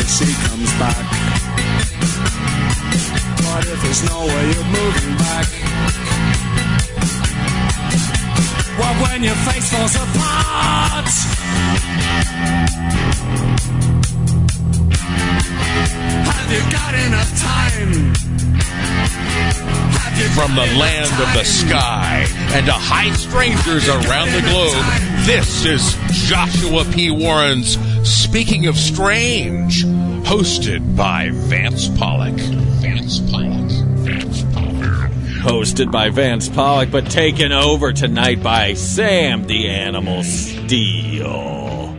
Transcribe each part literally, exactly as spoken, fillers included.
she comes back. But if there's no way of moving back, well, when your face falls apart, have you got enough time? From the land of the sky and to high strangers around the globe, this is Joshua P. Warren's Speaking of Strange, hosted by Vance Pollock. Vance Pollock. Vance Pollock. Hosted by Vance Pollock, but taken over tonight by Sam the Animal Steel.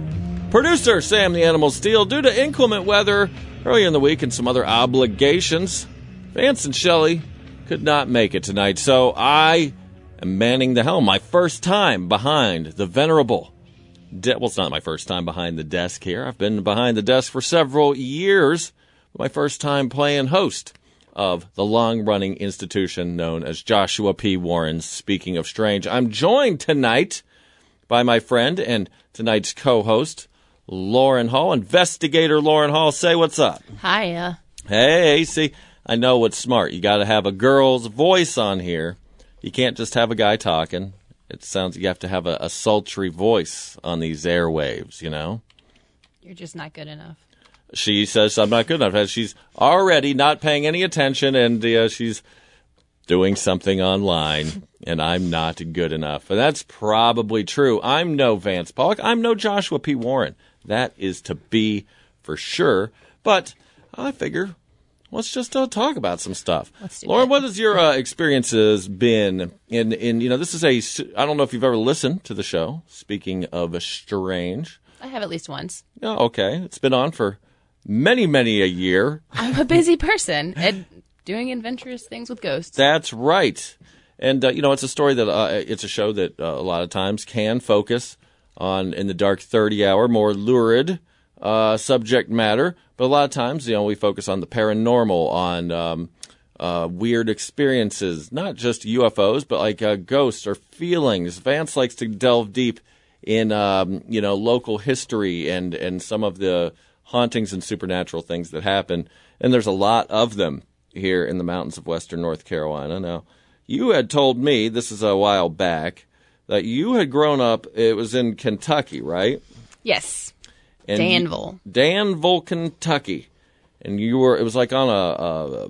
Producer Sam the Animal Steel, due to inclement weather earlier in the week and some other obligations, Vance and Shelley could not make it tonight, so I am manning the helm. My first time behind the venerable... De- well, it's not my first time behind the desk here. I've been behind the desk for several years. My first time playing host of the long-running institution known as Joshua P. Warren's Speaking of Strange. I'm joined tonight by my friend and tonight's co-host, Lauren Hall. Investigator Lauren Hall, say what's up. Hiya. Hey, see... I know what's smart. You got to have a girl's voice on here. You can't just have a guy talking. It sounds you have to have a, a sultry voice on these airwaves, you know? You're just not good enough. She says I'm not good enough. She's already not paying any attention, and uh, she's doing something online, and I'm not good enough. And that's probably true. I'm no Vance Pollock. I'm no Joshua P. Warren. That is to be for sure. But I figure... Let's just uh, talk about some stuff. Let's do Lauren, it. what has your uh, experiences been in, in, you know, this is a, I don't know if you've ever listened to the show, Speaking of Strange. I have at least once. Oh, okay. It's been on for many, many a year. I'm a busy person and doing adventurous things with ghosts. That's right. And, uh, you know, it's a story that, uh, it's a show that uh, a lot of times can focus on, in the dark thirty hour, more lurid uh, subject matter. But a lot of times, you know, we focus on the paranormal, on um, uh, weird experiences, not just U F Os, but like uh, ghosts or feelings. Vance likes to delve deep in, um, you know, local history and, and some of the hauntings and supernatural things that happen. And there's a lot of them here in the mountains of western North Carolina. Now, you had told me, this is a while back, that you had grown up, it was in Kentucky, right? Yes. And Danville. You, Danville, Kentucky. And you were, it was like on a, a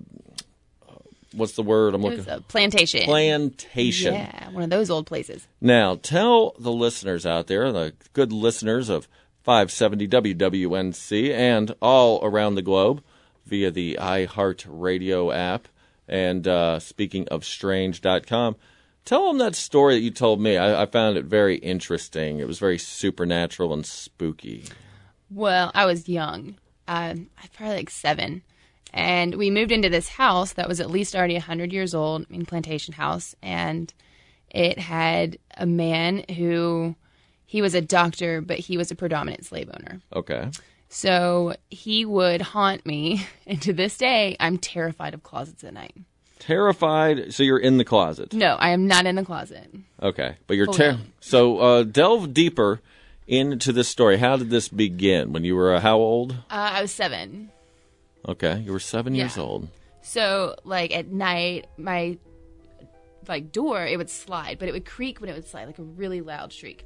what's the word I'm It looking was a plantation. Plantation. Yeah, one of those old places. Now, tell the listeners out there, the good listeners of five seventy W W N C and all around the globe via the iHeartRadio app and uh, speaking of strange dot com, tell them that story that you told me. I, I found it very interesting. It was very supernatural and spooky. Well, I was young. Uh, I was probably like seven. And we moved into this house that was at least already one hundred years old, I mean, plantation house. And it had a man who, he was a doctor, but he was a predominant slave owner. Okay. So he would haunt me. And to this day, I'm terrified of closets at night. Terrified? So you're in the closet? No, I am not in the closet. Okay. But you're Hold ter- on. So uh, delve deeper into this story. How did this begin? When you were uh, how old? Uh, I was seven. Okay. You were seven Yeah. years old. So, like, at night, my, like, door, it would slide, but it would creak when it would slide, like a really loud shriek.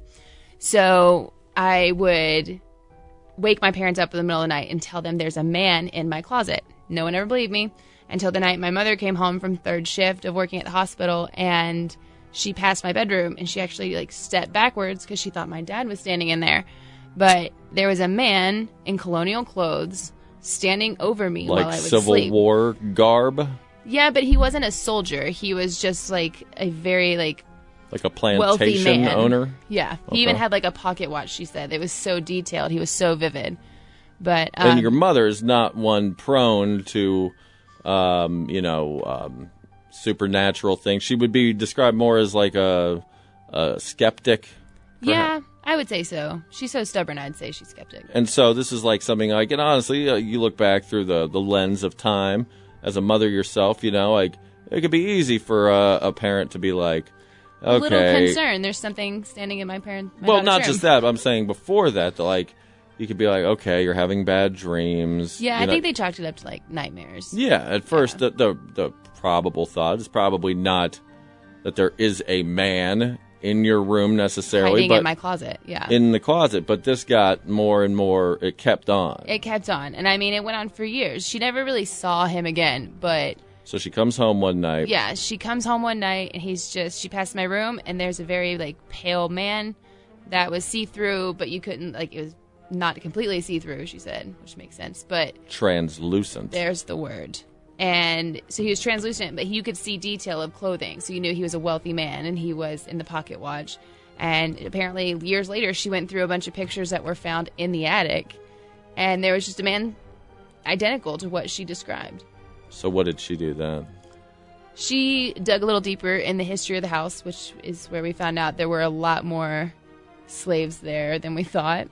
So I would wake my parents up in the middle of the night and tell them there's a man in my closet. No one ever believed me until the night my mother came home from third shift of working at the hospital, and she passed my bedroom, and she actually, like, stepped backwards because she thought my dad was standing in there. But there was a man in colonial clothes standing over me Like while I was Civil asleep. War garb? Yeah, but he wasn't a soldier. He was just, like, a very, like, Like a wealthy plantation man. owner? Yeah. Okay. He even had, like, a pocket watch, she said. It was so detailed. He was so vivid. But um, And your mother is not one prone to, um, you know, um, supernatural things. She would be described more as like a, a skeptic. yeah, I would say so. She's so stubborn, I'd say she's skeptic. And so this is like something like, and honestly, uh, you look back through the, the lens of time as a mother yourself, you know, like it could be easy for uh, a parent to be like, okay. A little concerned. There's something standing in my parent. My well, daughter's not room. just that, but I'm saying before that, like, you could be like, okay, you're having bad dreams. Yeah, you I know. think they chalked it up to like nightmares. Yeah, at first Yeah. The, the the probable thought is probably not that there is a man in your room necessarily, Hiding but in my closet. Yeah. in the closet. But this got more and more. It kept on. It kept on. And I mean, it went on for years. She never really saw him again, but So she comes home one night. yeah, she comes home one night and he's just, she passed my room and there's a very like pale man that was see-through, but you couldn't, like, it was not completely see-through, she said, which makes sense, but Translucent. there's the word. And so he was translucent, but you could see detail of clothing, so you knew he was a wealthy man, and he was in the pocket watch. And apparently, years later, she went through a bunch of pictures that were found in the attic, and there was just a man identical to what she described. So what did she do then? She dug a little deeper in the history of the house, which is where we found out there were a lot more slaves there than we thought.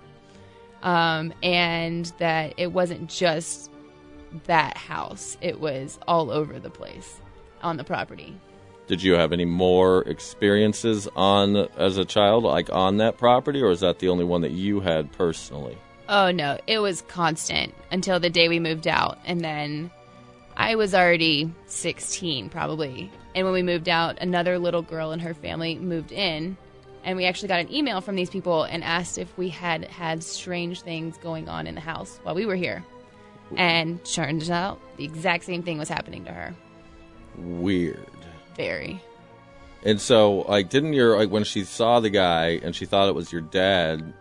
Um, and that it wasn't just that house. It was all over the place on the property. Did you have any more experiences on as a child, like on that property, or is that the only one that you had personally? Oh, no. It was constant until the day we moved out. And then I was already sixteen, probably. And when we moved out, another little girl and her family moved in. And we actually got an email from these people and asked if we had had strange things going on in the house while we were here. And turns out the exact same thing was happening to her. Weird. Very. And so, like, didn't your, like, when she saw the guy and she thought it was your dad,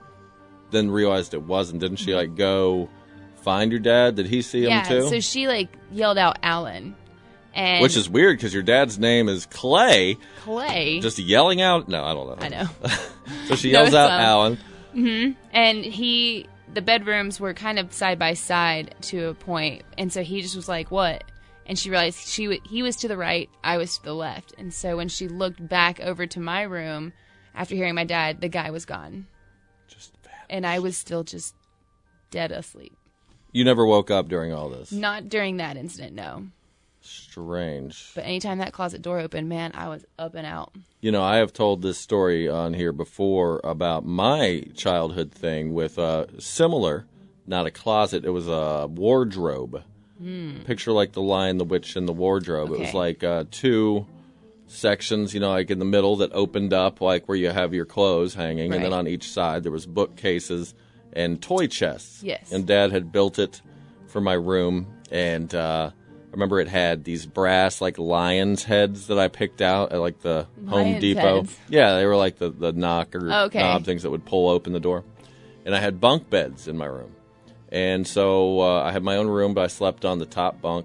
then realized it wasn't, didn't she, like, go find your dad? Did he see Yeah, him too? so she, like, yelled out Alan. And Which is weird because your dad's name is Clay. Clay. Just yelling out? No, I don't know. I know. So she No, yells it's, out um, Alan. Mm-hmm. And he, the bedrooms were kind of side by side to a point, and so he just was like, "What?" And she realized she w- he was to the right, I was to the left, and so when she looked back over to my room after hearing my dad, the guy was gone, Just vanished. and I was still just dead asleep. You never woke up during all this? Not during that incident, no. Strange. But anytime that closet door opened, man, I was up and out. You know, I have told this story on here before about my childhood thing with a similar, not a closet, it was a wardrobe. Mm. Picture like The Lion, the Witch, and the Wardrobe. Okay. It was like uh, two sections, you know, like in the middle that opened up, like where you have your clothes hanging, and then Right. on each side there was bookcases and toy chests. Yes. And Dad had built it for my room, and uh, I remember it had these brass, like, lion's heads that I picked out at, like, the Home Lion's Depot. heads? Yeah, they were like the, the knocker Okay. knob things that would pull open the door. And I had bunk beds in my room. And so uh, I had my own room, but I slept on the top bunk.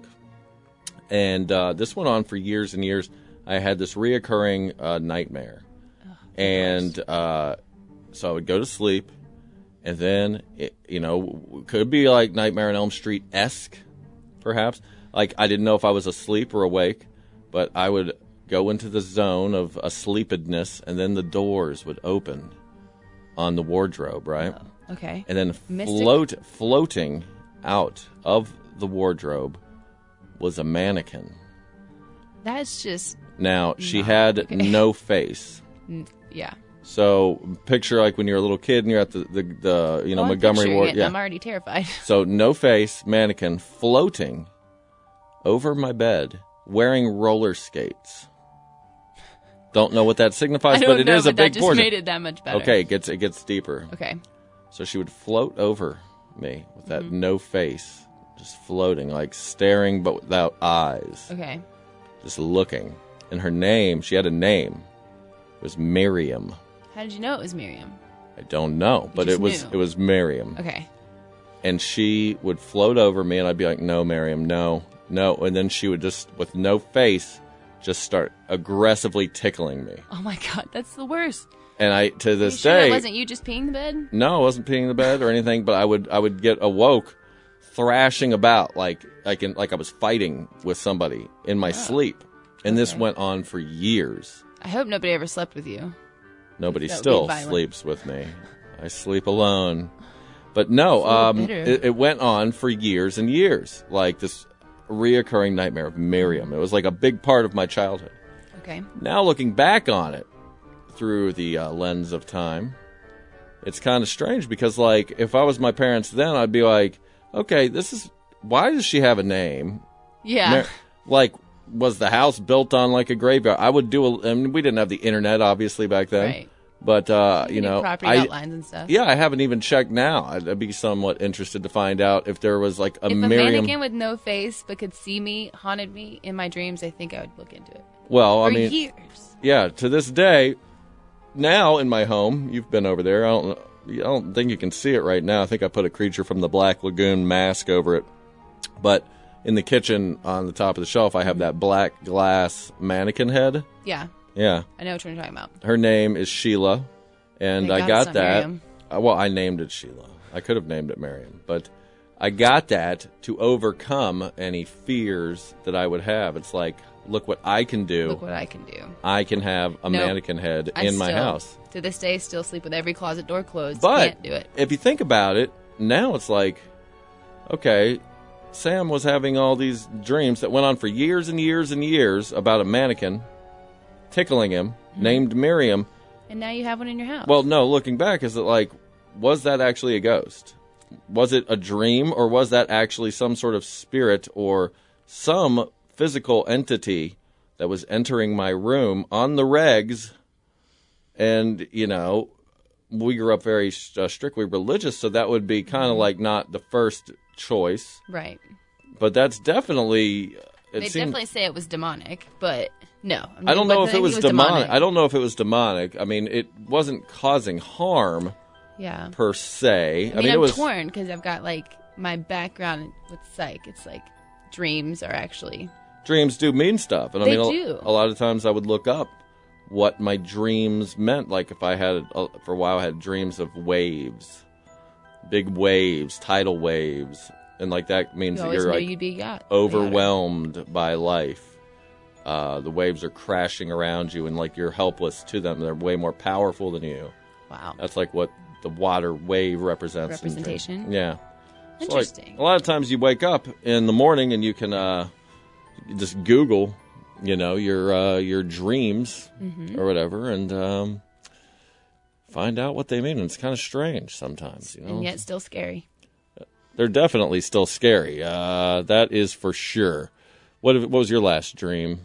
And uh, this went on for years and years. I had this reoccurring uh, nightmare. And uh, so I would go to sleep, and then, it, you know, could be like Nightmare on Elm Street-esque, perhaps. Like, I didn't know if I was asleep or awake, but I would go into the zone of asleepedness, and then the doors would open on the wardrobe, right? Oh, okay. And then Mystic. float, floating out of the wardrobe was a mannequin. That's just, Now, she No, had okay. no face. yeah. So picture like when you're a little kid and you're at the, the, the you know, Well, I'm Montgomery picturing Ward. it, Yeah. I'm already terrified. So no face, mannequin, floating over my bed, wearing roller skates. Don't know what that signifies, I don't but it know, is a but that big just portion. made it that much better. Okay, it gets it gets deeper. Okay. So she would float over me with that Mm-hmm. no face, just floating, like staring but without eyes, Okay. just looking. And her name, she had a name. It was Miriam. How did you know it was Miriam? I don't know, but just it was knew. it was Miriam. Okay. And she would float over me, and I'd be like, "No, Miriam, no, no." And then she would just, with no face, just start aggressively tickling me. Oh my god, that's the worst. And I, to You this sure day, that wasn't you just peeing the bed? no, I wasn't peeing in the bed or anything, but I would I would get awoke, thrashing about like like in, like I was fighting with somebody in my sleep, and this Okay. went on for years. I hope nobody ever slept with you. Nobody That would be still violent. sleeps with me. I sleep alone. But no, It's a little um, bitter. it, it went on for years and years, like this reoccurring nightmare of Miriam. It was like a big part of my childhood. Okay. Now looking back on it through the uh, lens of time, it's kind of strange because, like, if I was my parents then, I'd be like, okay, this is, why does she have a name? Yeah. Mar- like, was the house built on, like, a graveyard? I would do, a, I mean, we didn't have the internet, obviously, back then. Right. But, uh, you You know, need property I, outlines and stuff. yeah, I haven't even checked now. I'd, I'd be somewhat interested to find out if there was, like, a If a Miriam. mannequin with no face but could see me, haunted me in my dreams, I think I would look into it. Well, For I mean, years. yeah, to this day, now in my home, you've been over there. I don't, I don't think you can see it right now. I think I put a Creature from the Black Lagoon mask over it. But in the kitchen on the top of the shelf, I have that black glass mannequin head. Yeah. Yeah. I know what you're talking about. Her name is Sheila, and Thank I God got it's not that. Miriam. Uh, well, I named it Sheila. I could have named it Miriam, but I got that to overcome any fears that I would have. It's like, look what I can do. Look what I can do. I can have a Nope. mannequin head I in my still, house. To this day, still sleep with every closet door closed. But Can't do it. if you think about it, now it's like, okay, Sam was having all these dreams that went on for years and years and years about a mannequin tickling him, Mm-hmm. named Miriam. And now you have one in your house. Well, no, looking back, is it like, was that actually a ghost? Was it a dream, or was that actually some sort of spirit or some physical entity that was entering my room on the regs? And, you know, we grew up very uh, strictly religious, so that would be kind of like not the first choice. Right. But that's definitely... It They seemed, definitely say it was demonic, but no. I, mean, I don't but know if then it was, he demonic. I don't know if it was demonic. I mean, it wasn't causing harm Yeah. per se. I mean, it I'm was torn because I've got, like, my background with psych. It's like dreams are actually... dreams do mean stuff, and I They mean, a- do. a lot of times I would look up what my dreams meant. Like if I had uh, for a while, I had dreams of waves, big waves, tidal waves, and like that means You that always you're knew like you'd be yacht. overwhelmed by life. Uh, the waves are crashing around you, and like you're helpless to them. They're way more powerful than you. Wow. That's like what the water wave represents. in dreams. Representation? Yeah. So, like, Interesting. a lot of times you wake up in the morning and you can uh, you just Google, you know, your uh, your dreams Mm-hmm. or whatever, and um, find out what they mean. And it's kind of strange sometimes, you know. And yet still scary. They're definitely still scary. Uh, that is for sure. What what was your last dream?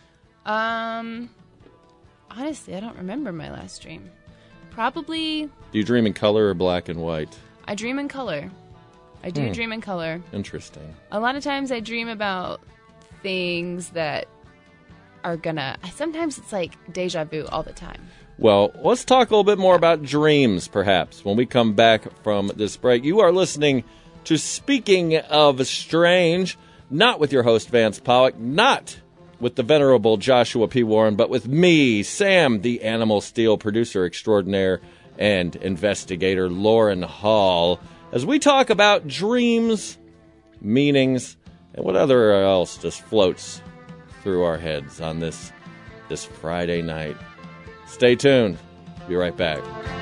Um, honestly, I don't remember my last dream. Probably, Do you dream in color or black and white? I dream in color. I do Hmm. dream in color. Interesting. A lot of times I dream about things that are gonna... Sometimes it's like deja vu all the time. Well, let's talk a little bit more about dreams, perhaps, when we come back from this break. You are listening to Speaking of Strange, not with your host, Vance Pollock, not with the venerable Joshua P. Warren, but with me, Sam, the Animal Steel producer extraordinaire and investigator, Lauren Hall, as we talk about dreams, meanings, and what other else just floats through our heads on this this Friday night. Stay tuned. Be right back.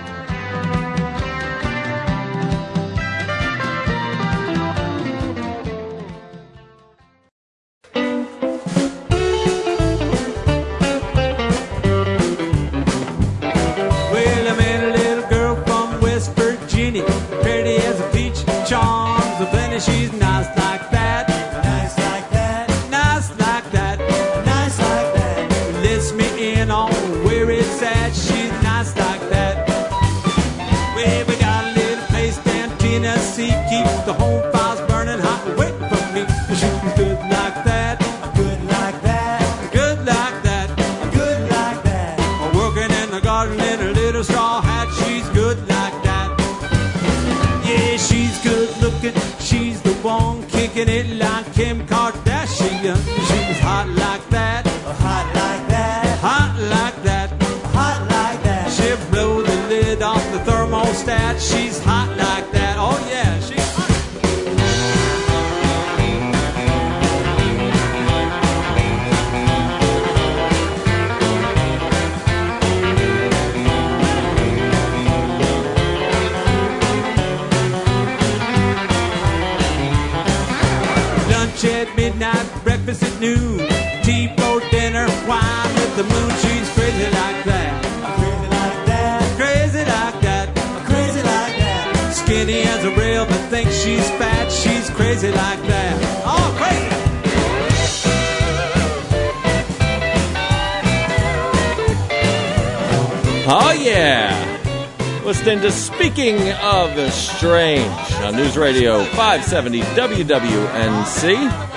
Well, I met a little girl from West Virginia, pretty as a peach, charms of plenty. She's nice like that, nice like that, nice like that, nice like that. Lets me in on where it's at. She's nice like that. Well, we got a little place down Tennessee, keeps the home fires burning hot, waiting for me. She's good like that, good like that, good like that, good like that. Working in the garden in a little straw hat, she's good like that. Yeah, she's good looking, she's the one kicking it like Kim Kardashian. She's hot like that, hot like that, hot like that, hot like that. She'll blow the lid off the thermostat. She's hot like that. Oh yeah, she's hot. Lunch at midnight, breakfast at noon, tea for dinner, wine with the moon. She's crazy like that, crazy like that, crazy like that, crazy she's fat, she's crazy like that. Oh, crazy! Oh, yeah. Listening to Speaking of Strange on News Radio five seventy W W N C.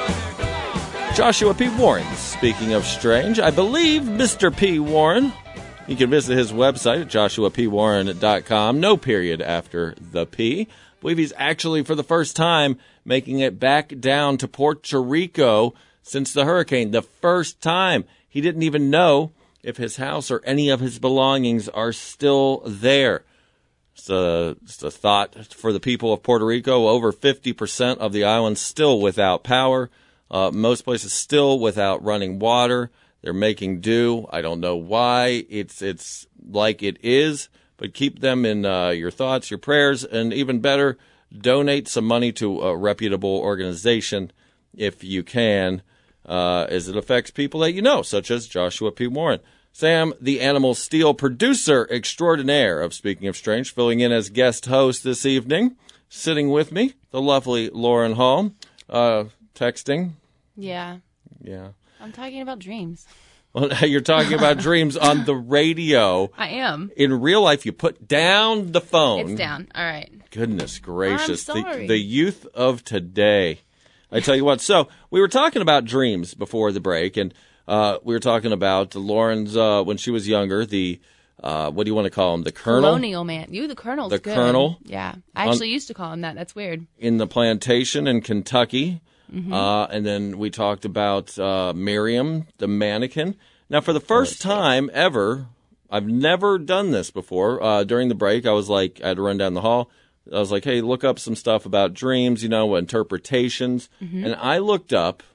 Joshua P. Warren, Speaking of Strange. I believe Mister P. Warren. You can visit his website at joshua p warren dot com. No period after the P. I believe he's actually, for the first time, making it back down to Puerto Rico since the hurricane. The first time. He didn't even know if his house or any of his belongings are still there. It's a, it's a thought for the people of Puerto Rico. Over fifty percent of the island still without power. Uh, most places still without running water. They're making do. I don't know why. It's it's like it is. But keep them in uh, your thoughts, your prayers, and even better, donate some money to a reputable organization if you can, uh, as it affects people that you know, such as Joshua P. Warren. Sam, the Animal Steel, producer extraordinaire of Speaking of Strange, filling in as guest host this evening. Sitting with me, the lovely Lauren Hall, uh, texting. Yeah. Yeah. I'm talking about dreams. Well, you're talking about dreams on the radio. I am. In real life, you put down the phone. It's down. All right. Goodness gracious. I'm sorry. The, the youth of today. I tell you what. So we were talking about dreams before the break, and uh, we were talking about Lauren's, uh, when she was younger, the, uh, what do you want to call him? The Colonel? Colonial man. You, the Colonel's The good. Colonel. Yeah. I actually used to call him that. That's weird. In the plantation in Kentucky. Mm-hmm. Uh, and then we talked about uh, Miriam, the mannequin. Now, for the first time ever, I've never done this before. Uh, during the break, I was like, I had to run down the hall. I was like, hey, look up some stuff about dreams, you know, interpretations. Mm-hmm. And I looked up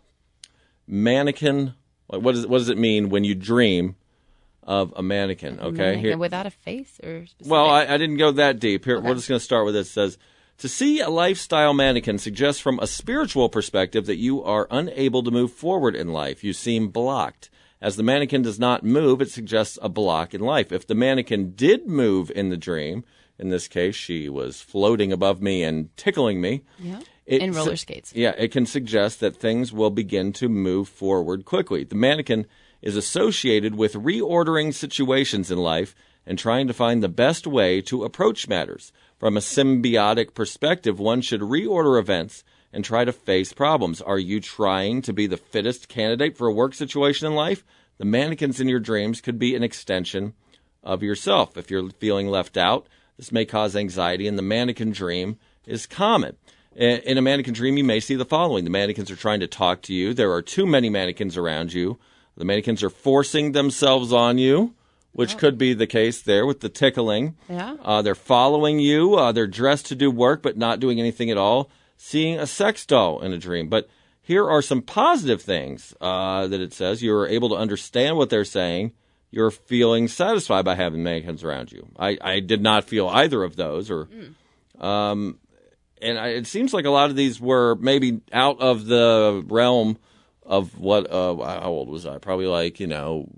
mannequin. Like, what, is, what does it mean when you dream of a mannequin? Okay, mannequin Here, without a face or specific? well, I, I didn't go that deep. Here, Okay. we're just going to start with this. It says, to see a lifestyle mannequin suggests from a spiritual perspective that you are unable to move forward in life. You seem blocked. As the mannequin does not move, it suggests a block in life. If the mannequin did move in the dream, in this case, she was floating above me and tickling me. Yeah. It In roller su- skates. Yeah, it can suggest that things will begin to move forward quickly. The mannequin is associated with reordering situations in life and trying to find the best way to approach matters. From a symbiotic perspective, one should reorder events and try to face problems. Are you trying to be the fittest candidate for a work situation in life? The mannequins in your dreams could be an extension of yourself. If you're feeling left out, this may cause anxiety, and the mannequin dream is common. In a mannequin dream, you may see the following. The mannequins are trying to talk to you. There are too many mannequins around you. The mannequins are forcing themselves on you, which oh. could be the case there with the tickling. Yeah. Uh, they're following you. Uh, they're dressed to do work, but not doing anything at all. Seeing a sex doll in a dream. But here are some positive things uh, that it says. You're able to understand what they're saying. You're feeling satisfied by having mannequins around you. I, I did not feel either of those. Or, mm. um, and I, it seems like a lot of these were maybe out of the realm of what, uh, how old was I? Probably like, you know,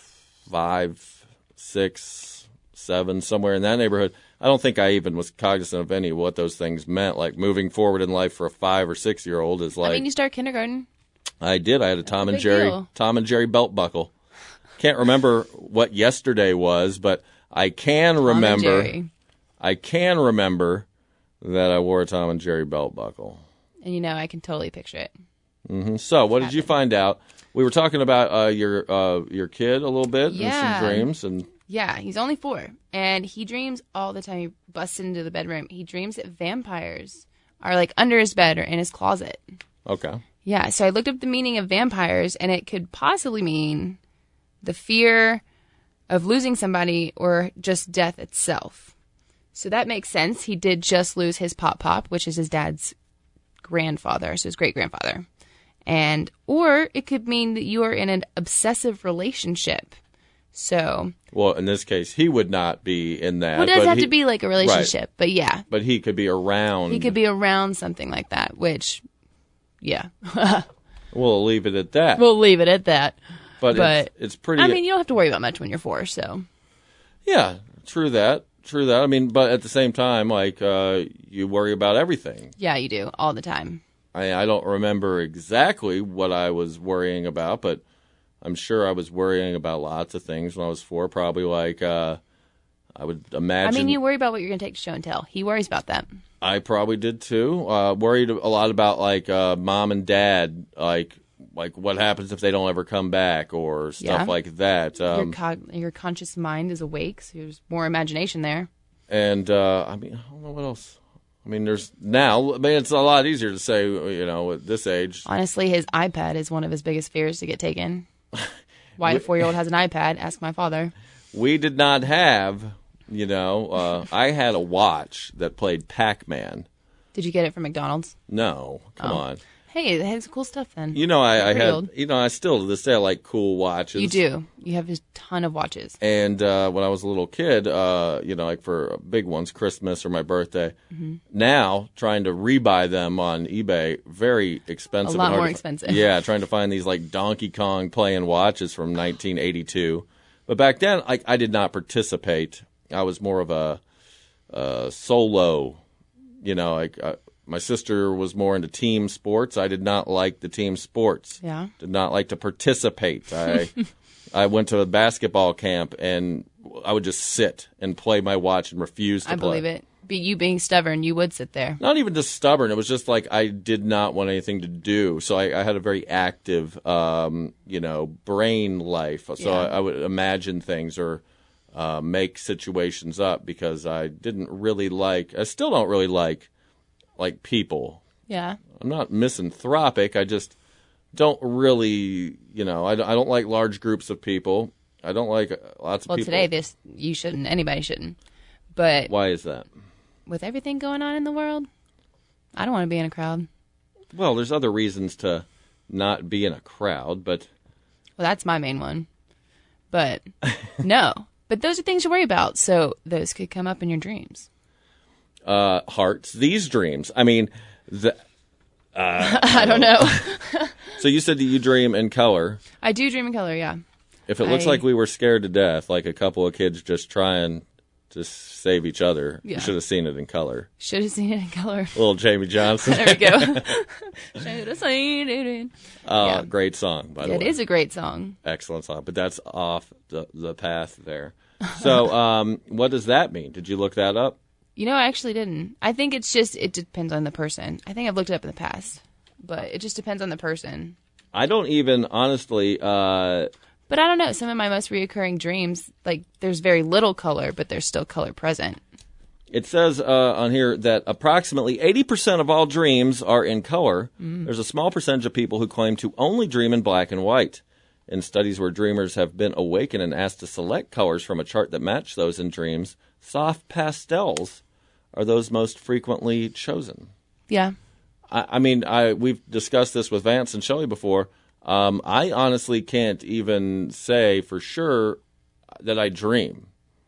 five, six, seven, somewhere in that neighborhood. I don't think I even was cognizant of any of what those things meant. Like moving forward in life for a five or six year old is like. I mean, you start kindergarten. I did. I had a That's Tom a and big Jerry, deal. Tom and Jerry belt buckle. Can't remember what yesterday was, but I can Tom and remember. Jerry. I can remember that I wore a Tom and Jerry belt buckle. And you know, I can totally picture it. Mm-hmm. So, what did you find out? We were talking about uh, your uh, your kid a little bit Yeah. and some dreams, and Yeah, he's only four, and he dreams all the time. He busts into the bedroom. He dreams that vampires are like under his bed or in his closet. okay, Yeah, so I looked up the meaning of vampires, and it could possibly mean the fear of losing somebody or just death itself. So that makes sense. He did just lose his Pop Pop, which is his dad's grandfather, so his great-grandfather. And or it could mean that you are in an obsessive relationship. So, well, in this case, he would not be in that. well, it does but have he, to be like a relationship, but yeah, but he could be around. he could be around something like that, which, yeah. We'll leave it at that. We'll leave it at that. but but, it's, it's pretty. I mean, you don't have to worry about much when you're four, so. yeah, true that. true that. I mean, but at the same time, like, uh, you worry about everything. Yeah, you do all the time. I, I don't remember exactly what I was worrying about, but I'm sure I was worrying about lots of things when I was four. Probably like, uh, I would imagine. I mean, you worry about what you're going to take to show and tell. He worries about that. I probably did too. Uh, worried a lot about like uh, mom and dad, like like what happens if they don't ever come back or stuff Yeah. like that. Um, your, co- your conscious mind is awake, so there's more imagination there. and uh, I mean, I don't know what else. I mean, there's now. I mean, it's a lot easier to say, you know, at this age. Honestly, his iPad is one of his biggest fears to get taken. Why a four-year-old has an iPad? Ask my father. We did not have, you know, uh, I had a watch that played Pac-Man. Did you get it from McDonald's? No, come Oh. on. Hey, it has cool stuff then. You know, I, I Pretty had, old. you know, I still to this day I like cool watches. You do. You have a ton of watches. And uh, when I was a little kid, uh, you know, like for big ones, Christmas or my birthday, Mm-hmm. now trying to rebuy them on eBay, very expensive. A lot and hard more to- expensive. Yeah, trying to find these like Donkey Kong playing watches from nineteen eighty-two. But back then, like I did not participate. I was more of a, a solo, you know, like uh, my sister was more into team sports. I did not like the team sports. Yeah. Did not like to participate. I I went to a basketball camp and I would just sit and play my watch and refuse to I play. believe it. Be you being stubborn, you would sit there. Not even just stubborn. It was just like I did not want anything to do. So I, I had a very active, um, you know, brain life. So Yeah. I, I would imagine things or uh, make situations up because I didn't really like. I still don't really like like people. Yeah. I'm not misanthropic. I just don't really, you know, I, I don't like large groups of people. I don't like uh, lots of Well, people. today this you shouldn't. Anybody shouldn't. But Why is that? with everything going on in the world, I don't want to be in a crowd. Well, there's other reasons to not be in a crowd, but Well, that's my main one. But no. But those are things you worry about. So those could come up in your dreams. uh, hearts, these dreams. I mean, the, I don't know. so you said that you dream in color. I do dream in color, yeah. If it looks I- like we were scared to death, like a couple of kids just trying to save each other, Yeah. you should have seen it in color. Should have seen it in color. Little Jamie Johnson. There we go. Should have seen it in. uh, Yeah. Great song, by the It way. is a great song. Excellent song, but that's off the, the path there. So um, what does that mean? Did you look that up? You know, I actually didn't. I think it's just, it depends on the person. I think I've looked it up in the past, but it just depends on the person. I don't even, honestly, uh, But I don't know. Some of my most reoccurring dreams, like, there's very little color, but there's still color present. it says uh, on here that approximately eighty percent of all dreams are in color. Mm. There's a small percentage of people who claim to only dream in black and white. In studies where dreamers have been awakened and asked to select colors from a chart that match those in dreams, soft pastels are those most frequently chosen. Yeah. I, I mean, I we've discussed this with Vance and Shelley before. Um, I honestly can't even say for sure that I dream.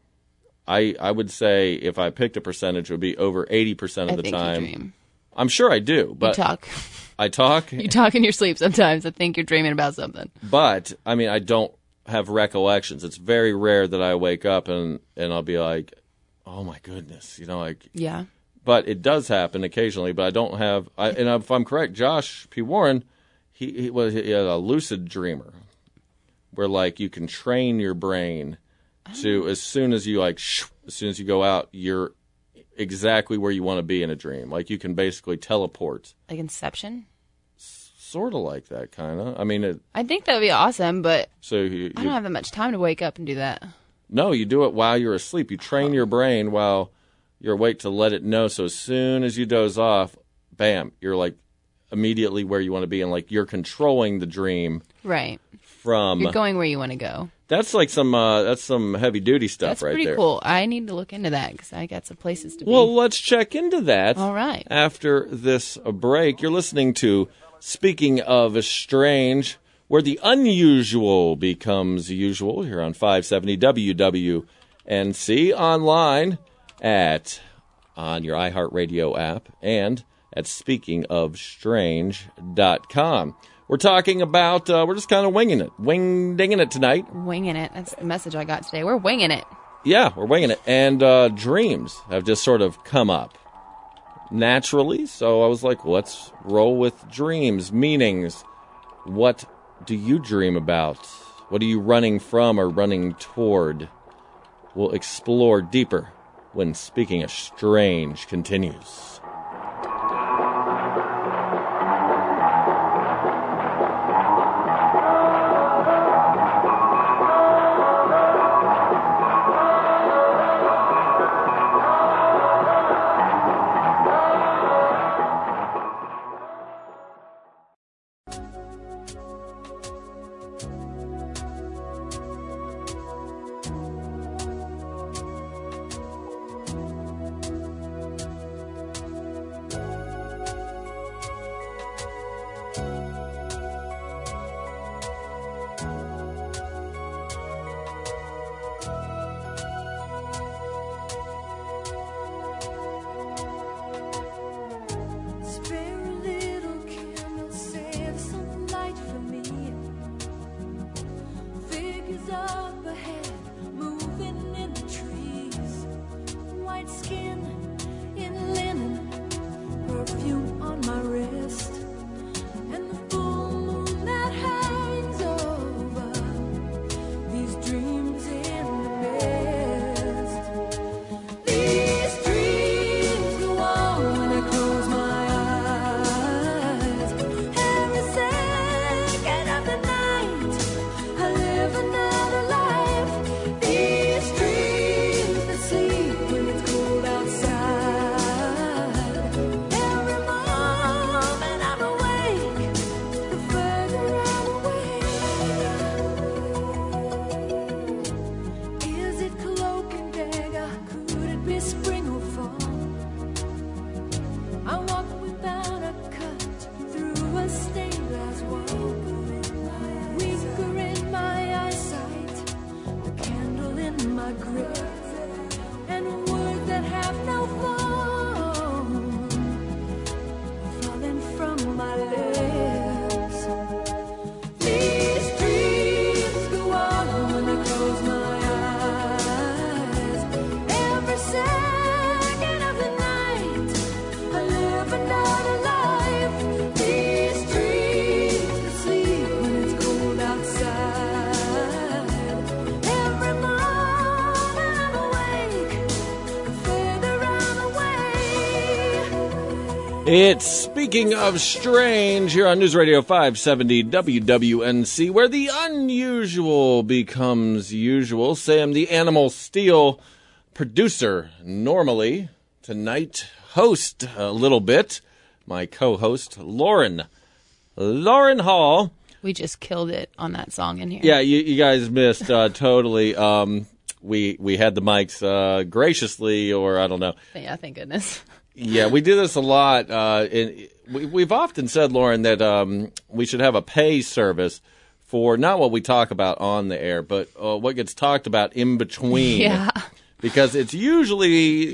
I I would say if I picked a percentage, it would be over eighty percent of I the think time. you dream. I'm sure I do, but you talk. I talk. You talk in your sleep sometimes. I think you're dreaming about something. But I mean, I don't have recollections. It's very rare that I wake up and and I'll be like, "Oh my goodness," you know, like. Yeah. But it does happen occasionally. But I don't have. I, and if I'm correct, Josh P. Warren, he he was he had a lucid dreamer, where like you can train your brain to as soon as you like shoo, as soon as you go out, you're exactly where you want to be in a dream. Like you can basically teleport. Like Inception? Sort of like that, kind of. I mean, it, I think that would be awesome, but so you, I you don't have that much time to wake up and do that. no, you do it while you're asleep. You train your brain while you're awake to let it know. So as soon as you doze off, bam, you're like immediately where you want to be, and like you're controlling the dream Right. from. You're going where you want to go. That's like some uh, that's some heavy duty stuff That's right pretty there. cool. I need to look into that because I got some places to be. Well, let's check into that. All right. After this break, you're listening to Speaking of Strange, where the unusual becomes usual here on five seventy W W N C, online at on your iHeartRadio app and at speaking of strange dot com. We're talking about, uh, we're just kind of winging it, wing dinging it tonight. Winging it. That's the message I got today. We're winging it. Yeah, we're winging it. And uh, dreams have just sort of come up naturally. So I was like, let's roll with dreams, meanings. What do you dream about? What are you running from or running toward? We'll explore deeper when Speaking of Strange continues. It's Speaking of Strange here on News Radio five seventy W W N C, where the unusual becomes usual. Sam the Animal Steel, producer normally, tonight host a little bit, my co-host Lauren, Lauren Hall. We just killed it on that song in here. Yeah, you, you guys missed uh, totally. Um, we we had the mics uh, graciously, or I don't know. Yeah, thank goodness. Yeah, we do this a lot. Uh, and we, we've often said, Lauren, that um, we should have a pay service for not what we talk about on the air, but uh, what gets talked about in between. Yeah. Because it's usually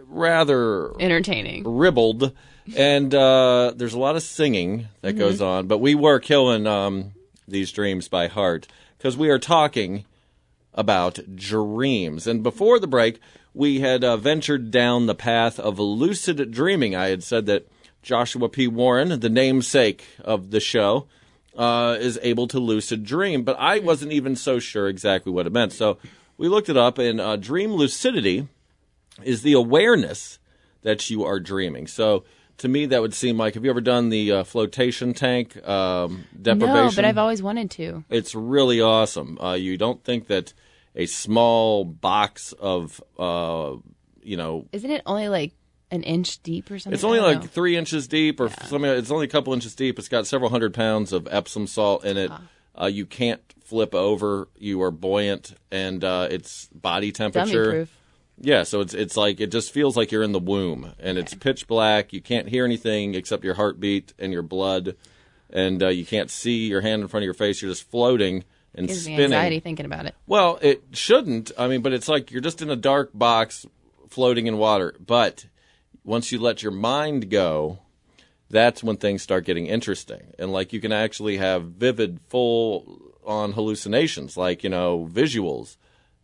rather entertaining, ribald, and uh, there's a lot of singing that mm-hmm. goes on. But we were killing um, these dreams by heart because we are talking about dreams. And before the break, we had uh, ventured down the path of lucid dreaming. I had said that Joshua P. Warren, the namesake of the show, uh, is able to lucid dream. But I wasn't even so sure exactly what it meant. So we looked it up, and uh, dream lucidity is the awareness that you are dreaming. So to me, that would seem like, have you ever done the uh, flotation tank um, deprivation? No, but I've always wanted to. It's really awesome. Uh, you don't think that a small box of, uh, you know... Isn't it only like an inch deep or something? It's only like know. three inches deep or yeah. something. It's only a couple inches deep. It's got several hundred pounds of Epsom salt in it. Ah. Uh, you can't flip over. You are buoyant, and uh, it's body temperature. Dummy proof. Yeah, so it's it's like, it just feels like you're in the womb, and okay. It's pitch black. You can't hear anything except your heartbeat and your blood, and uh, you can't see your hand in front of your face. You're just floating and Gives spinning. me anxiety thinking about it. Well, it shouldn't. I mean, but it's like you're just in a dark box floating in water. But once you let your mind go, that's when things start getting interesting. And like you can actually have vivid, full-on hallucinations, like, you know, visuals,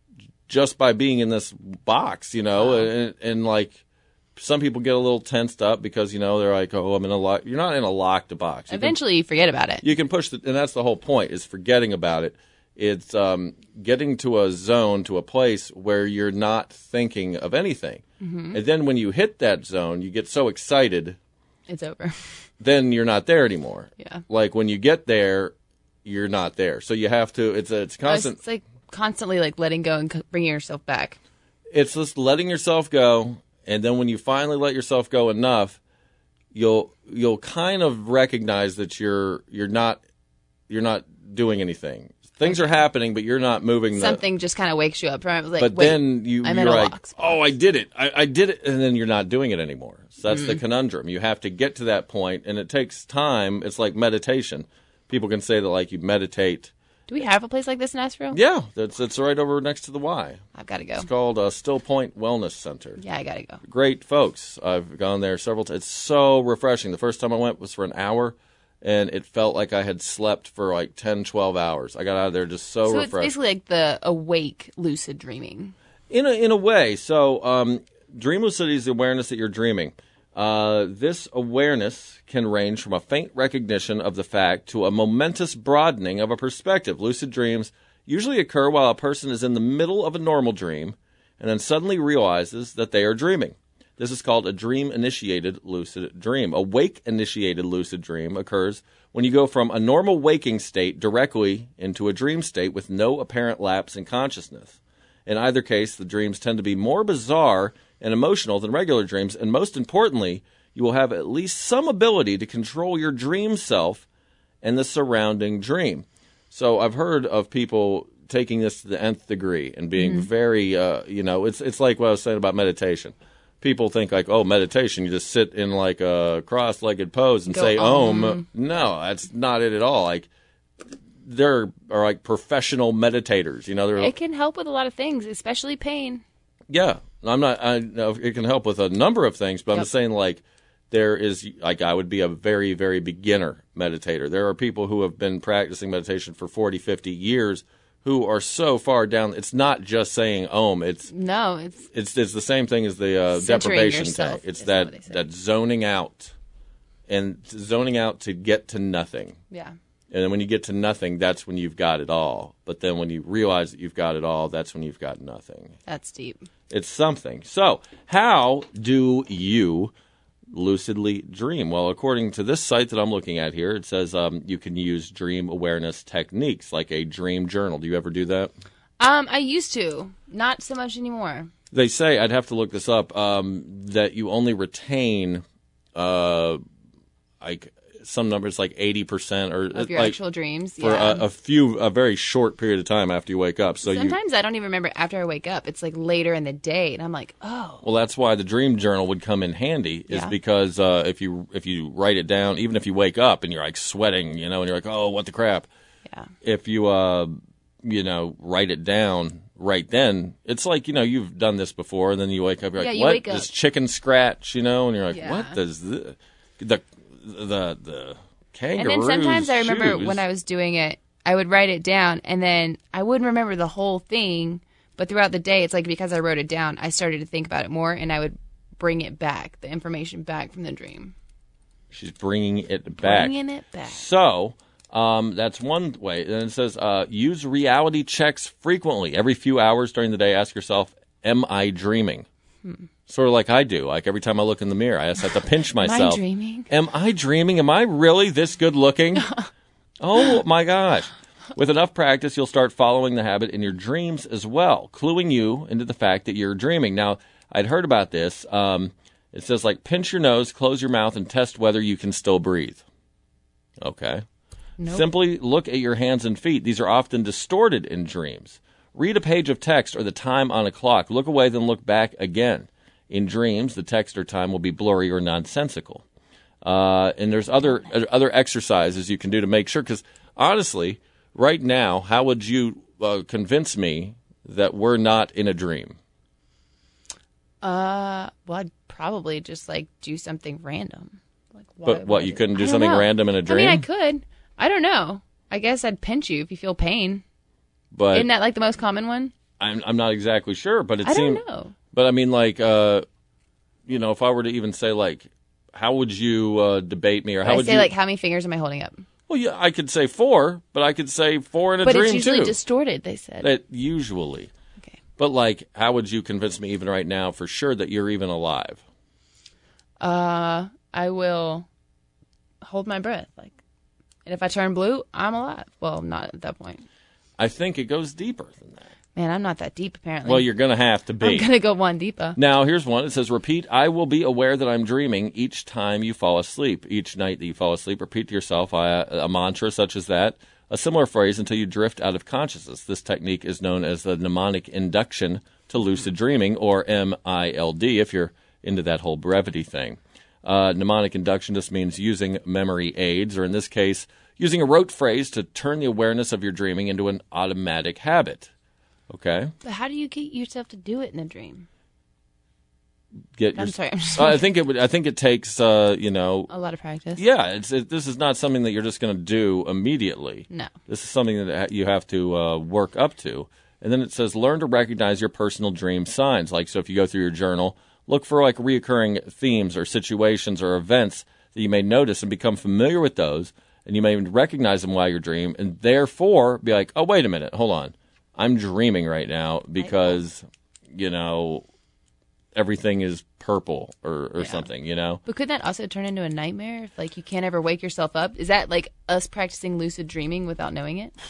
just by being in this box, you know, wow. and, and like some people get a little tensed up because, you know, they're like, oh, I'm in a lock. You're not in a locked box. You Eventually can, you forget about it. You can push the, and that's the whole point is forgetting about it. It's um, getting to a zone, to a place where you're not thinking of anything. Mm-hmm. And then when you hit that zone, you get so excited. It's over. Then you're not there anymore. Yeah. Like when you get there, you're not there. So you have to, it's a, it's constant. It's like constantly like letting go and bringing yourself back. It's just letting yourself go. And then when you finally let yourself go enough, you'll, you'll kind of recognize that you're, you're not, you're not doing anything. Things are happening, but you're not moving. Something the, just kind of wakes you up. Right? Like, but wait, then you, I'm you're in a like, lock spot. oh, I did it. I, I did it. And then you're not doing it anymore. So that's Mm-hmm. the conundrum. You have to get to that point, and it takes time. It's like meditation. People can say that, like, you meditate. Do we have a place like this in Asheville? Yeah, that's it's right over next to the Y. I've got to go. It's called uh, Still Point Wellness Center. Yeah, I got to go. Great folks. I've gone there several times. It's so refreshing. The first time I went was for an hour. And it felt like I had slept for like ten, twelve hours. I got out of there just so, so refreshed. So it's basically like the awake lucid dreaming. In a, in a way. So um, dream lucidity is the awareness that you're dreaming. Uh, this awareness can range from a faint recognition of the fact to a momentous broadening of a perspective. Lucid dreams usually occur while a person is in the middle of a normal dream and then suddenly realizes that they are dreaming. This is called a dream-initiated lucid dream. A wake-initiated lucid dream occurs when you go from a normal waking state directly into a dream state with no apparent lapse in consciousness. In either case, the dreams tend to be more bizarre and emotional than regular dreams, and most importantly, you will have at least some ability to control your dream self and the surrounding dream. So I've heard of people taking this to the nth degree and being mm-hmm. very, uh, you know, it's it's like what I was saying about meditation. People think like, oh, meditation, you just sit in like a cross-legged pose and Go say om. om. No, that's not it at all. Like, there are like professional meditators, you know. They're, it can help with a lot of things, especially pain. Yeah, I'm not, I know it can help with a number of things, but yep. I'm just saying like, there is, like I would be a very, very beginner meditator. There are people who have been practicing meditation for forty, fifty years who are so far down. It's not just saying om. It's no. It's it's it's the same thing as the uh, deprivation tank. It's that that zoning out, and zoning out to get to nothing. Yeah. And then when you get to nothing, that's when you've got it all. But then when you realize that you've got it all, that's when you've got nothing. That's deep. It's something. So how do you lucidly dream? Well, according to this site that I'm looking at here, it says um, you can use dream awareness techniques like a dream journal. Do you ever do that? Um, I used to. Not so much anymore. They say, I'd have to look this up, um, that you only retain uh, like some numbers like eighty percent or of your like, actual dreams for yeah. a, a few, a very short period of time after you wake up. So sometimes you, I don't even remember after I wake up. It's like later in the day, and I'm like, oh. Well, that's why the dream journal would come in handy. Is yeah. because uh, if you if you write it down, even if you wake up and you're like sweating, you know, and you're like, oh, what the crap. Yeah. If you uh, you know, write it down right then, it's like, you know, you've done this before, and then you wake up, you're like, yeah, you what? Wake up. This chicken scratch, you know, and you're like, yeah. what does the the the the kangaroo And then sometimes I remember shoes. when I was doing it, I would write it down, and then I wouldn't remember the whole thing. But throughout the day, it's like because I wrote it down, I started to think about it more, and I would bring it back, the information back from the dream. She's bringing it back. Bringing it back. So um, that's one way. And it says uh, use reality checks frequently. Every few hours during the day, ask yourself, am I dreaming? Hmm. Sort of like I do. Like every time I look in the mirror, I just have to pinch myself. Am I dreaming? Am I dreaming? Am I really this good looking? Oh, my gosh. With enough practice, you'll start following the habit in your dreams as well, cluing you into the fact that you're dreaming. Now, I'd heard about this. Um, it says, like, pinch your nose, close your mouth, and test whether you can still breathe. Okay. Nope. Simply look at your hands and feet. These are often distorted in dreams. Read a page of text or the time on a clock. Look away, then look back again. In dreams, the text or time will be blurry or nonsensical. Uh, and there's other other exercises you can do to make sure. Because honestly, right now, how would you uh, convince me that we're not in a dream? Uh, well, I'd probably just like do something random. Like, why, but what, you couldn't do I don't something know. random in a dream? I mean, I could. I don't know. I guess I'd pinch you if you feel pain. But isn't that like the most common one? I'm I'm not exactly sure, but it I seemed. don't know. But I mean, like, uh, you know, if I were to even say, like, how would you uh, debate me, or how I would say you? like, how many fingers am I holding up? Well, yeah, I could say four, but I could say four in a But dream it's usually too. distorted. They said. It, usually, Okay. but like, how would you convince me even right now for sure that you're even alive? Uh, I will hold my breath, like, and if I turn blue, I'm alive. Well, not at that point. I think it goes deeper than that. Man, I'm not that deep apparently. Well, you're going to have to be. I'm gonna go one deeper. Now, here's one. It says, repeat, I will be aware that I'm dreaming each time you fall asleep. Each night that you fall asleep, repeat to yourself a, a mantra such as that, a similar phrase until you drift out of consciousness. This technique is known as the mnemonic induction to lucid dreaming, or M I L D, if you're into that whole brevity thing. Uh, mnemonic induction just means using memory aids, or in this case, using a rote phrase to turn the awareness of your dreaming into an automatic habit. Okay? But how do you get yourself to do it in a dream? Get I'm your- sorry. I'm just Uh, I think it would. I think it takes, uh, you know, a lot of practice. yeah. It's it, this is not something that you're just going to do immediately. No. This is something that ha- you have to uh, work up to. And then it says, learn to recognize your personal dream signs. Like, so if you go through your journal, look for like reoccurring themes or situations or events that you may notice and become familiar with those. And you may recognize them while you dream, and therefore be like, oh, wait a minute, hold on. I'm dreaming right now because, you know, everything is purple or, or Yeah. something, you know? But could that also turn into a nightmare if, like, you can't ever wake yourself up? Is that like us practicing lucid dreaming without knowing it?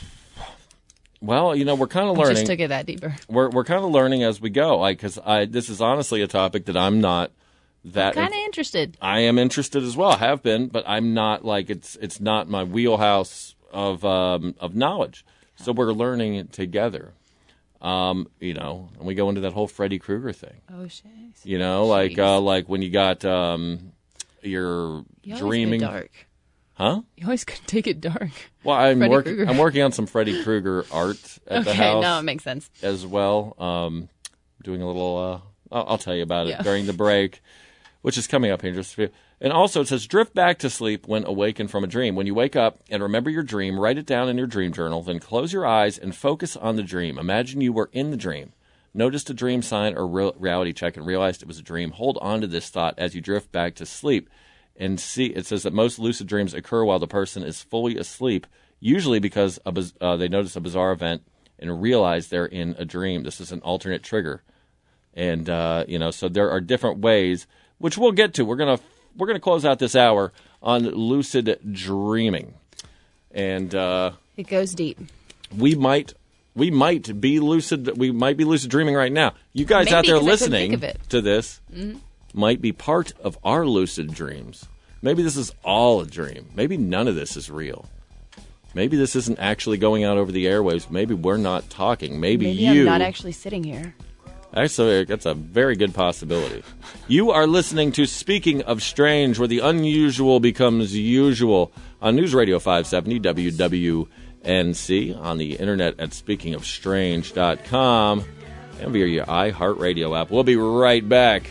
Well, you know, we're kind of I learning. just took it that deeper. We're we're kind of learning as we go. Like, because I this is honestly a topic that I'm not that. Kind of interested. I am interested as well. Have been, but I'm not like it's it's not my wheelhouse of um, of knowledge. So we're learning it together. Um, you know, and we go into that whole Freddy Krueger thing. Oh shit! You know, like Jeez. uh, like when you got um, you're You always dreaming, go dark. huh? You always could take it dark. Well, I'm Freddy working. Krueger. I'm working on some Freddy Krueger art at the Okay, house no, it makes sense. as well. Um, doing a little. Uh, I'll, I'll tell you about it Yeah. during the break, which is coming up here in just a few. And also, it says drift back to sleep when awakened from a dream. When you wake up and remember your dream, write it down in your dream journal. Then close your eyes and focus on the dream. Imagine you were in the dream. Noticed a dream sign or re- reality check and realized it was a dream. Hold on to this thought as you drift back to sleep. And see, it says that most lucid dreams occur while the person is fully asleep, usually because a biz- uh, they notice a bizarre event and realize they're in a dream. This is an alternate trigger. And, uh, you know, so there are different ways, which we'll get to. We're going to we're gonna close out this hour on lucid dreaming. And uh, It goes deep. we might... We might be lucid. We might be lucid dreaming right now. You guys Maybe, out there 'cause I couldn't listening think of it. to this might be part of our lucid dreams. Maybe this is all a dream. Maybe none of this is real. Maybe this isn't actually going out over the airwaves. Maybe we're not talking. Maybe, Maybe you. I'm not actually sitting here. Actually, that's a very good possibility. You are listening to Speaking of Strange, where the unusual becomes usual on News Radio five seventy W W N C, on the internet at speaking of strange dot com, and via your iHeartRadio app. We'll be right back.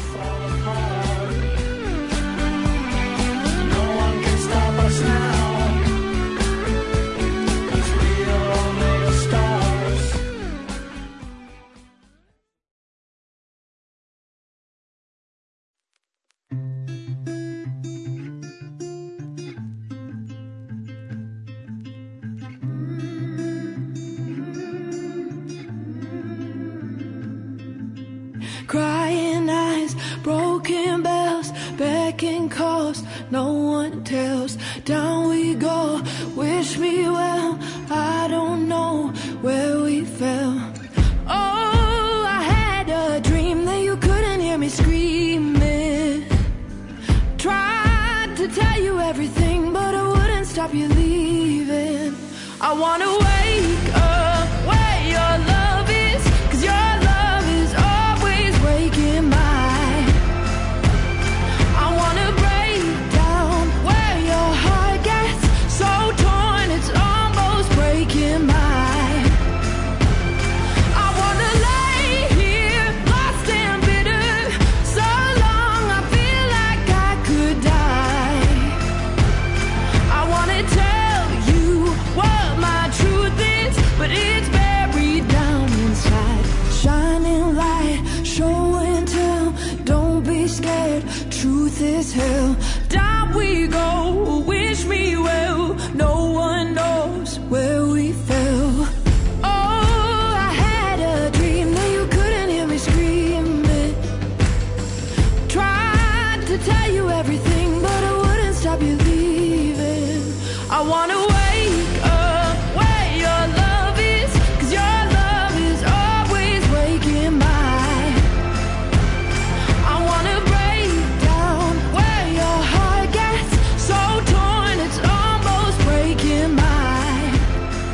Crying eyes, broken bells, begging calls, no one tells. Down we go, wish me well, I don't know where we fell. Oh, I had a dream that you couldn't hear me screaming. Tried to tell you everything, but it wouldn't stop you leaving. I wanna wake up where your love is, 'cause your love is always waking mine. I wanna break down where your heart gets so torn it's almost breaking mine. I wanna lay here lost and bitter so long I feel like I could die. I wanna tell you what my truth is,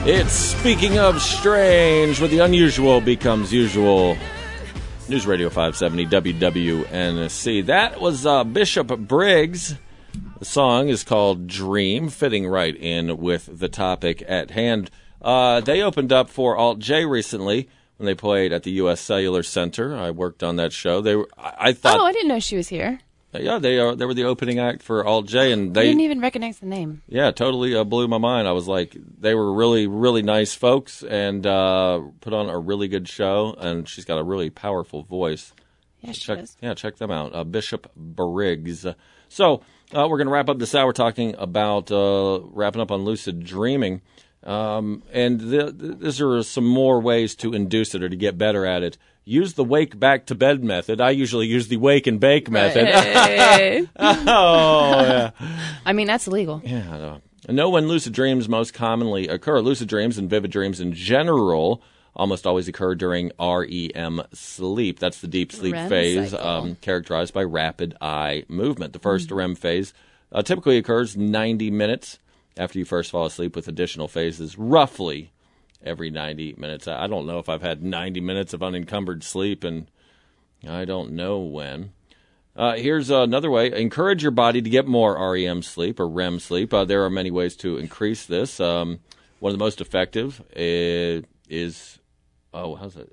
It's Speaking of Strange, where the unusual becomes usual. News Radio five seventy W W N C. That was uh, Bishop Briggs. The song is called Dream, fitting right in with the topic at hand. Uh, they opened up for Alt J recently when they played at the U S Cellular Center. I worked on that show. They were, I, I thought. Oh, I didn't know she was here. Yeah, they are. They were the opening act for Alt J, and they I didn't even recognize the name. Yeah, totally uh, blew my mind. I was like, they were really, really nice folks, and uh, put on a really good show. And she's got a really powerful voice. Yeah, she check, does. Yeah, check them out. Uh, Bishop Briggs. So uh, we're going to wrap up this hour talking about uh, wrapping up on lucid dreaming. Um, and the, the, these are some more ways to induce it or to get better at it. Use the wake back to bed method. I usually use the wake and bake method. Right. Oh, yeah. I mean, that's illegal. Yeah, I know. Know when lucid dreams most commonly occur. Lucid dreams and vivid dreams in general almost always occur during R E M sleep. That's the deep sleep R E M phase, cycle. um, characterized by rapid eye movement. The first R E M phase uh, typically occurs ninety minutes after you first fall asleep, with additional phases roughly every ninety minutes. I don't know if I've had ninety minutes of unencumbered sleep, and I don't know when. Uh, here's another way. Encourage your body to get more R E M sleep or R E M sleep. Uh, there are many ways to increase this. Um, one of the most effective is, is oh, how's it?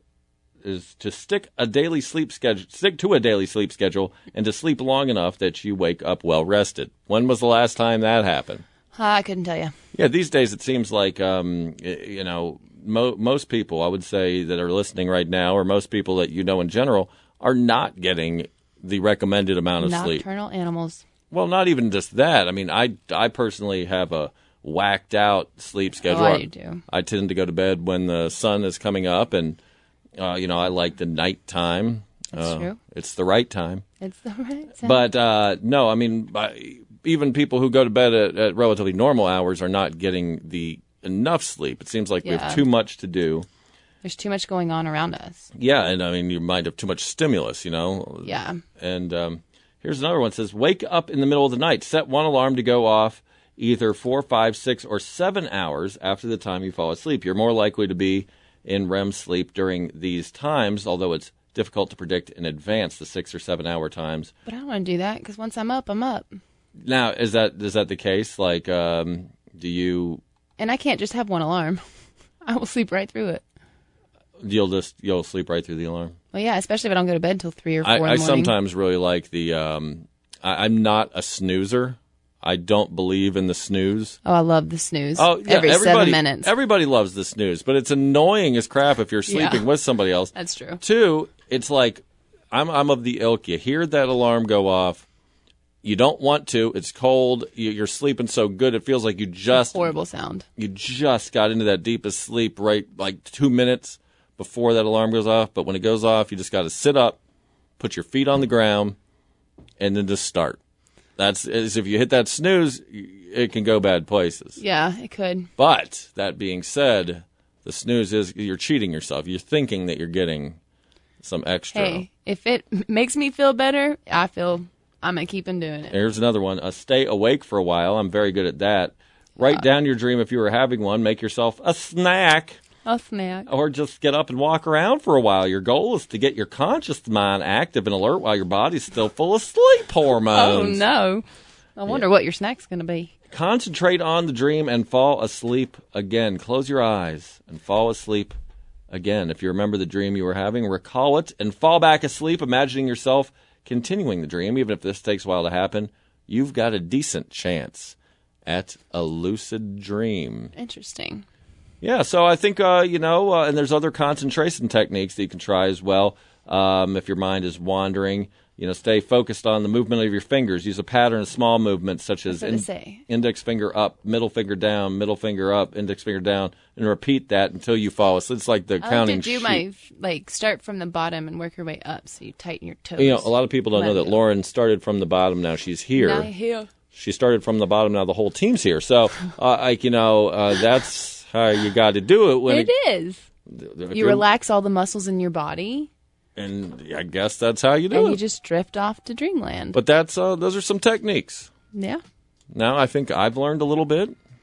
Is to stick a daily sleep schedule, stick to a daily sleep schedule, and to sleep long enough that you wake up well rested. When was the last time that happened? Uh, I couldn't tell you. Yeah, these days it seems like, um, you know, mo- most people, I would say, that are listening right now, or most people that you know in general, are not getting the recommended amount of sleep. Nocturnal animals. Well, not even just that. I mean, I, I personally have a whacked out sleep schedule. Oh, I do too. I tend to go to bed when the sun is coming up, and, uh, you know, I like the nighttime. That's uh, true. It's the right time. It's the right time. But, uh, no, I mean, I, even people who go to bed at, at relatively normal hours are not getting the enough sleep. It seems like we Yeah. have too much to do. There's too much going on around us. Yeah, and I mean, you might have too much stimulus, you know. Yeah. And um, here's another one. It says, wake up in the middle of the night. Set one alarm to go off either four, five, six, or seven hours after the time you fall asleep. You're more likely to be in R E M sleep during these times, although it's difficult to predict in advance the six or seven hour times. But I don't want to do that because once I'm up, I'm up. Now, is that is that the case? Like, um, do you And I can't just have one alarm. I will sleep right through it. you'll just you'll sleep right through the alarm? Well, yeah, especially if I don't go to bed until three or four I, in the I morning. sometimes really like the. Um, I, I'm not a snoozer. I don't believe in the snooze. Oh, I love the snooze. Oh, yeah, Every everybody, seven minutes. Everybody loves the snooze, but it's annoying as crap if you're sleeping Yeah. with somebody else. That's true. Two, it's like I'm I'm of the ilk. You hear that alarm go off. You don't want to. It's cold. You, you're sleeping so good. It feels like you just Horrible sound. you just got into that deepest sleep right like two minutes before that alarm goes off. But when it goes off, you just got to sit up, put your feet on the ground, and then just start. That's as if you hit that snooze, it can go bad places. Yeah, it could. But that being said, the snooze is you're cheating yourself. You're thinking that you're getting some extra. Hey, if it m- makes me feel better, I feel I'm going to keep on doing it. Here's another one. Uh, stay awake for a while. I'm very good at that. Write down your dream if you were having one. Make yourself a snack. A snack. Or just get up and walk around for a while. Your goal is to get your conscious mind active and alert while your body's still full of sleep Oh, hormones. no. I wonder what your snack's going to be. Concentrate on the dream and fall asleep again. Close your eyes and fall asleep again. If you remember the dream you were having, recall it and fall back asleep, imagining yourself continuing the dream. Even if this takes a while to happen, you've got a decent chance at a lucid dream. Interesting. Yeah, so I think, uh, you know, uh, and there's other concentration techniques that you can try as well. Um, if your mind is wandering, you know, stay focused on the movement of your fingers. Use a pattern of small movements such as That's what they say. index finger up, middle finger down, middle finger up, index finger down, and repeat that until you fall asleep. It's like the I like counting to do sheet. my, like, start from the bottom and work your way up so you tighten your toes. You know, a lot of people don't know that Left. Lauren started from the bottom. Now she's here. Now here. She started from the bottom. Now the whole team's here. So, uh, like, you know, uh, that's how you got to do it. When It is. if You you're- relax all the muscles in your body, And I guess that's how you do and it. you just drift off to dreamland. But that's uh, those are some techniques. Yeah. Now I think I've learned a little bit.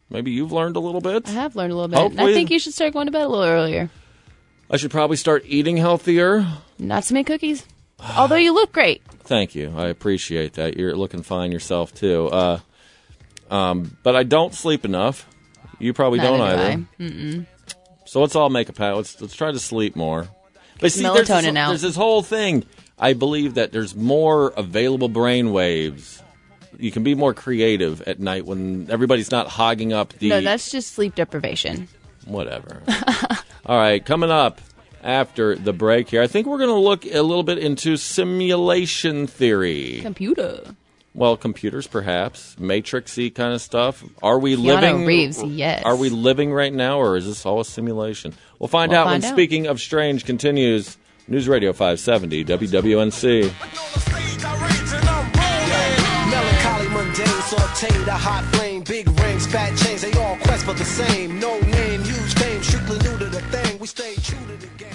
maybe you've learned a little bit. I have learned a little bit. Hopefully- I think you should start going to bed a little earlier. I should probably start eating healthier. Not to make cookies. Although you look great. Thank you. I appreciate that. You're looking fine yourself, too. Uh, um, but I don't sleep enough. You probably Neither don't do either. I. Mm-mm. So let's all make a pact. Let's, let's try to sleep more. But see, there's Melatonin this, out. there's this whole thing. I believe that there's more available brain waves. You can be more creative at night when everybody's not hogging up the... No, that's just sleep deprivation. Whatever. All right, coming up after the break here, I think we're going to look a little bit into simulation theory. Computer. Well, computers, perhaps. Matrix-y kind of stuff. Are we Keanu living... Reeves, yes. Are we living right now, or is this all a simulation? We'll find We'll out find when out. Speaking of Strange continues. News Radio five seventy, W W N C. Melancholy, mundane, sauteed, a hot flame, big rings, fat chains, they all quest for the same. No name, huge fame, strictly new to the thing. We stay true to the game.